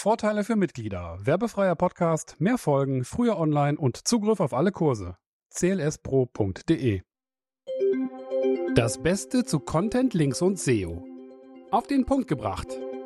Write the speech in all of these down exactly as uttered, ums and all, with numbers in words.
Vorteile für Mitglieder, werbefreier Podcast, mehr Folgen, früher online und Zugriff auf alle Kurse. c l s pro punkt d e. Das Beste zu Content, Links und S E O. Auf den Punkt gebracht.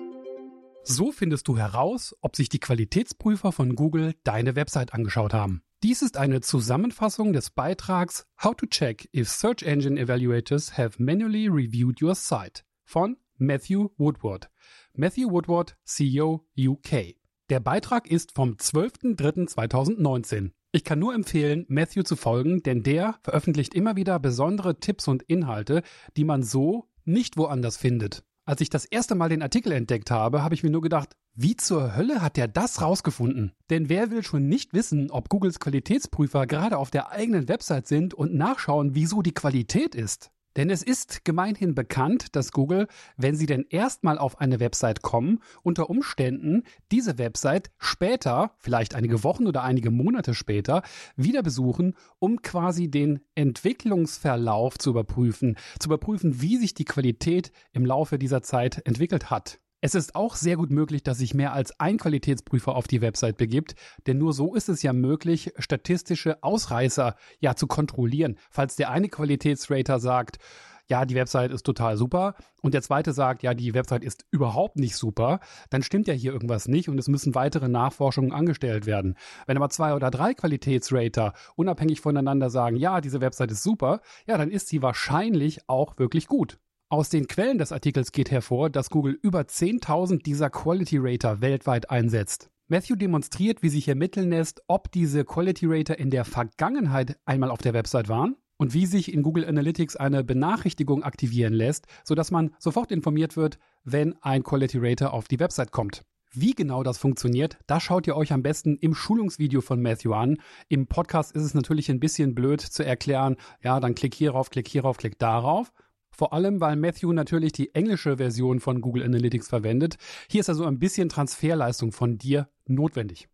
So findest du heraus, ob sich die Qualitätsprüfer von Google deine Website angeschaut haben. Dies ist eine Zusammenfassung des Beitrags How to check if Search Engine Evaluators have manually reviewed your site von Matthew Woodward. Matthew Woodward, C E O U K. Der Beitrag ist vom zwölften dritten zweitausendneunzehn. Ich kann nur empfehlen, Matthew zu folgen, denn der veröffentlicht immer wieder besondere Tipps und Inhalte, die man so nicht woanders findet. Als ich das erste Mal den Artikel entdeckt habe, habe ich mir nur gedacht, wie zur Hölle hat der das rausgefunden? Denn wer will schon nicht wissen, ob Googles Qualitätsprüfer gerade auf der eigenen Website sind und nachschauen, wieso die Qualität ist? Denn es ist gemeinhin bekannt, dass Google, wenn sie denn erstmal auf eine Website kommen, unter Umständen diese Website später, vielleicht einige Wochen oder einige Monate später, wieder besuchen, um quasi den Entwicklungsverlauf zu überprüfen, zu überprüfen, wie sich die Qualität im Laufe dieser Zeit entwickelt hat. Es ist auch sehr gut möglich, dass sich mehr als ein Qualitätsprüfer auf die Website begibt, denn nur so ist es ja möglich, statistische Ausreißer ja zu kontrollieren. Falls der eine Qualitätsrater sagt, ja, die Website ist total super und der zweite sagt, ja, die Website ist überhaupt nicht super, dann stimmt ja hier irgendwas nicht und es müssen weitere Nachforschungen angestellt werden. Wenn aber zwei oder drei Qualitätsrater unabhängig voneinander sagen, ja, diese Website ist super, ja, dann ist sie wahrscheinlich auch wirklich gut. Aus den Quellen des Artikels geht hervor, dass Google über zehntausend dieser Quality Rater weltweit einsetzt. Matthew demonstriert, wie sich ermitteln lässt, ob diese Quality Rater in der Vergangenheit einmal auf der Website waren und wie sich in Google Analytics eine Benachrichtigung aktivieren lässt, sodass man sofort informiert wird, wenn ein Quality Rater auf die Website kommt. Wie genau das funktioniert, das schaut ihr euch am besten im Schulungsvideo von Matthew an. Im Podcast ist es natürlich ein bisschen blöd zu erklären, ja, dann klick hierauf, klick hierauf, klick darauf. Vor allem, weil Matthew natürlich die englische Version von Google Analytics verwendet. Hier ist also ein bisschen Transferleistung von dir notwendig.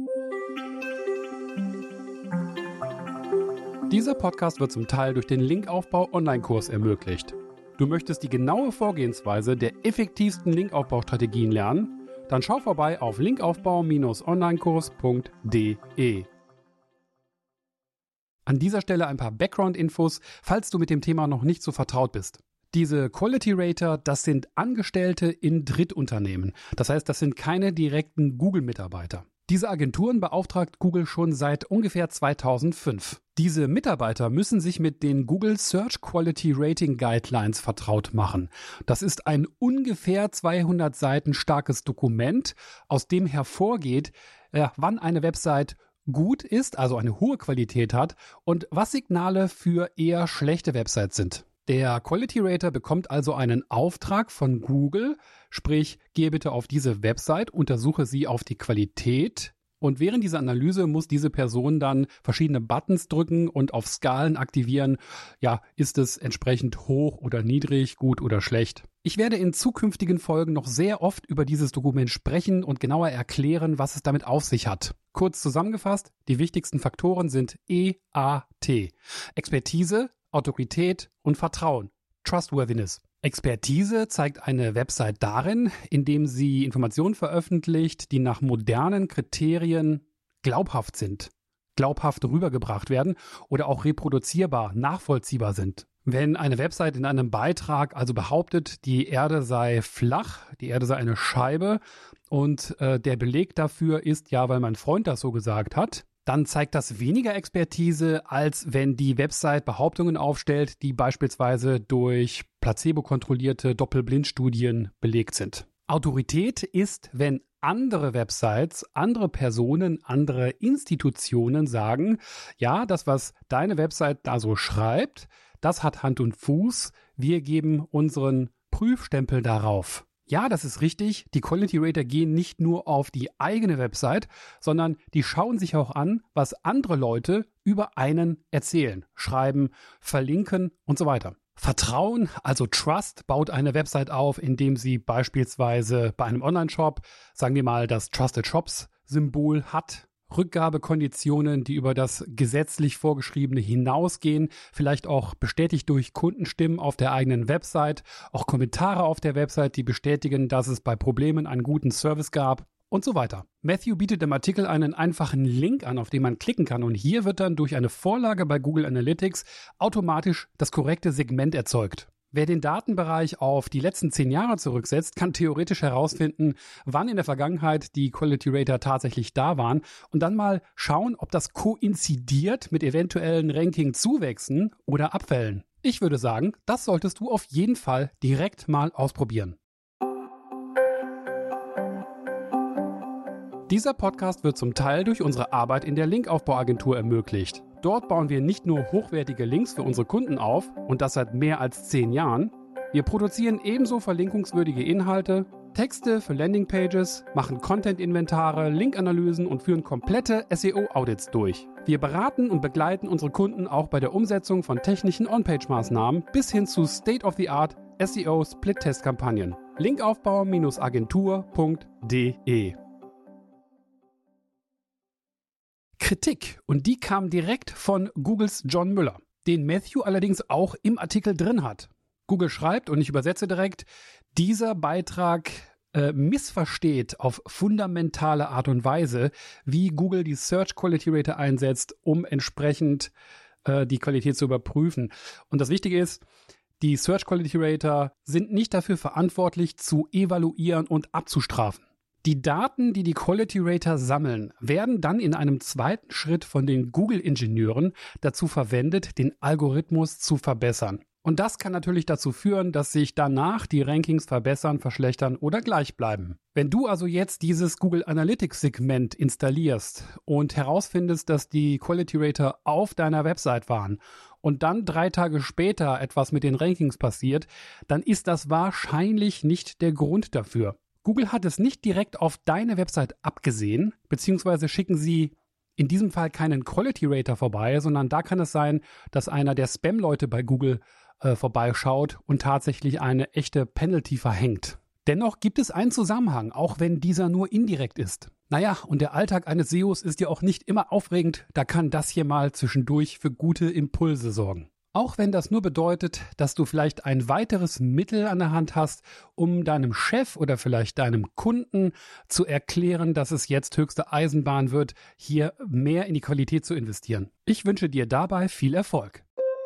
Dieser Podcast wird zum Teil durch den Linkaufbau-Online-Kurs ermöglicht. Du möchtest die genaue Vorgehensweise der effektivsten Linkaufbaustrategien lernen? Dann schau vorbei auf linkaufbau Bindestrich onlinekurs punkt d e. An dieser Stelle ein paar Background-Infos, falls du mit dem Thema noch nicht so vertraut bist. Diese Quality Rater, das sind Angestellte in Drittunternehmen. Das heißt, das sind keine direkten Google-Mitarbeiter. Diese Agenturen beauftragt Google schon seit ungefähr zweitausendfünf. Diese Mitarbeiter müssen sich mit den Google Search Quality Rating Guidelines vertraut machen. Das ist ein ungefähr zweihundert Seiten starkes Dokument, aus dem hervorgeht, äh, wann eine Website gut ist, also eine hohe Qualität hat und was Signale für eher schlechte Websites sind. Der Quality Rater bekommt also einen Auftrag von Google, sprich, gehe bitte auf diese Website, untersuche sie auf die Qualität und während dieser Analyse muss diese Person dann verschiedene Buttons drücken und auf Skalen aktivieren, ja, ist es entsprechend hoch oder niedrig, gut oder schlecht. Ich werde in zukünftigen Folgen noch sehr oft über dieses Dokument sprechen und genauer erklären, was es damit auf sich hat. Kurz zusammengefasst, die wichtigsten Faktoren sind E A T. Expertise, Autorität und Vertrauen. Trustworthiness. Expertise zeigt eine Website darin, indem sie Informationen veröffentlicht, die nach modernen Kriterien glaubhaft sind, glaubhaft rübergebracht werden oder auch reproduzierbar, nachvollziehbar sind. Wenn eine Website in einem Beitrag also behauptet, die Erde sei flach, die Erde sei eine Scheibe und äh, der Beleg dafür ist, ja, weil mein Freund das so gesagt hat, dann zeigt das weniger Expertise, als wenn die Website Behauptungen aufstellt, die beispielsweise durch placebo-kontrollierte Doppelblindstudien belegt sind. Autorität ist, wenn andere Websites, andere Personen, andere Institutionen sagen, ja, das, was deine Website da so schreibt, das hat Hand und Fuß, wir geben unseren Prüfstempel darauf. Ja, das ist richtig, die Quality Rater gehen nicht nur auf die eigene Website, sondern die schauen sich auch an, was andere Leute über einen erzählen, schreiben, verlinken und so weiter. Vertrauen, also Trust, baut eine Website auf, indem sie beispielsweise bei einem Online-Shop, sagen wir mal, das Trusted Shops-Symbol hat, Rückgabekonditionen, die über das gesetzlich Vorgeschriebene hinausgehen, vielleicht auch bestätigt durch Kundenstimmen auf der eigenen Website, auch Kommentare auf der Website, die bestätigen, dass es bei Problemen einen guten Service gab. und so weiter. Matthew bietet im Artikel einen einfachen Link an, auf den man klicken kann und hier wird dann durch eine Vorlage bei Google Analytics automatisch das korrekte Segment erzeugt. Wer den Datenbereich auf die letzten zehn Jahre zurücksetzt, kann theoretisch herausfinden, wann in der Vergangenheit die Quality Rater tatsächlich da waren und dann mal schauen, ob das koinzidiert mit eventuellen Ranking-Zuwächsen oder Abfällen. Ich würde sagen, das solltest du auf jeden Fall direkt mal ausprobieren. Dieser Podcast wird zum Teil durch unsere Arbeit in der Linkaufbauagentur ermöglicht. Dort bauen wir nicht nur hochwertige Links für unsere Kunden auf und das seit mehr als zehn Jahren. Wir produzieren ebenso verlinkungswürdige Inhalte, Texte für Landingpages, machen Content-Inventare, Linkanalysen und führen komplette S E O-Audits durch. Wir beraten und begleiten unsere Kunden auch bei der Umsetzung von technischen On-Page-Maßnahmen bis hin zu State-of-the-Art S E O-Split-Test-Kampagnen. Linkaufbau Agentur punkt de Kritik und die kam direkt von Googles John Müller, den Matthew allerdings auch im Artikel drin hat. Google schreibt, und ich übersetze direkt, dieser Beitrag äh, missversteht auf fundamentale Art und Weise, wie Google die Search Quality Rater einsetzt, um entsprechend äh, die Qualität zu überprüfen. Und das Wichtige ist, die Search Quality Rater sind nicht dafür verantwortlich, zu evaluieren und abzustrafen. Die Daten, die die Quality Rater sammeln, werden dann in einem zweiten Schritt von den Google-Ingenieuren dazu verwendet, den Algorithmus zu verbessern. Und das kann natürlich dazu führen, dass sich danach die Rankings verbessern, verschlechtern oder gleich bleiben. Wenn du also jetzt dieses Google Analytics-Segment installierst und herausfindest, dass die Quality Rater auf deiner Website waren und dann drei Tage später etwas mit den Rankings passiert, dann ist das wahrscheinlich nicht der Grund dafür. Google hat es nicht direkt auf deine Website abgesehen, beziehungsweise schicken sie in diesem Fall keinen Quality Rater vorbei, sondern da kann es sein, dass einer der Spam-Leute bei Google äh, vorbeischaut und tatsächlich eine echte Penalty verhängt. Dennoch gibt es einen Zusammenhang, auch wenn dieser nur indirekt ist. Naja, und der Alltag eines S E Os ist ja auch nicht immer aufregend, da kann das hier mal zwischendurch für gute Impulse sorgen. Auch wenn das nur bedeutet, dass du vielleicht ein weiteres Mittel an der Hand hast, um deinem Chef oder vielleicht deinem Kunden zu erklären, dass es jetzt höchste Eisenbahn wird, hier mehr in die Qualität zu investieren. Ich wünsche dir dabei viel Erfolg.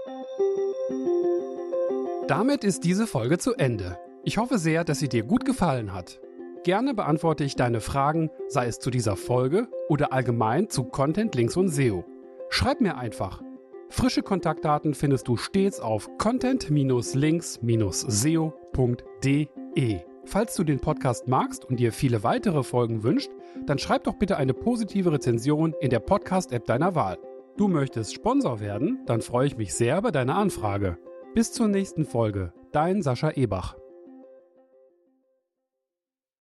Damit ist diese Folge zu Ende. Ich hoffe sehr, dass sie dir gut gefallen hat. Gerne beantworte ich deine Fragen, sei es zu dieser Folge oder allgemein zu Content, Links und S E O. Schreib mir einfach. Frische Kontaktdaten findest du stets auf content links S E O punkt de. Falls du den Podcast magst und dir viele weitere Folgen wünschst, dann schreib doch bitte eine positive Rezension in der Podcast-App deiner Wahl. Du möchtest Sponsor werden? Dann freue ich mich sehr über deine Anfrage. Bis zur nächsten Folge. Dein Sascha Ebach.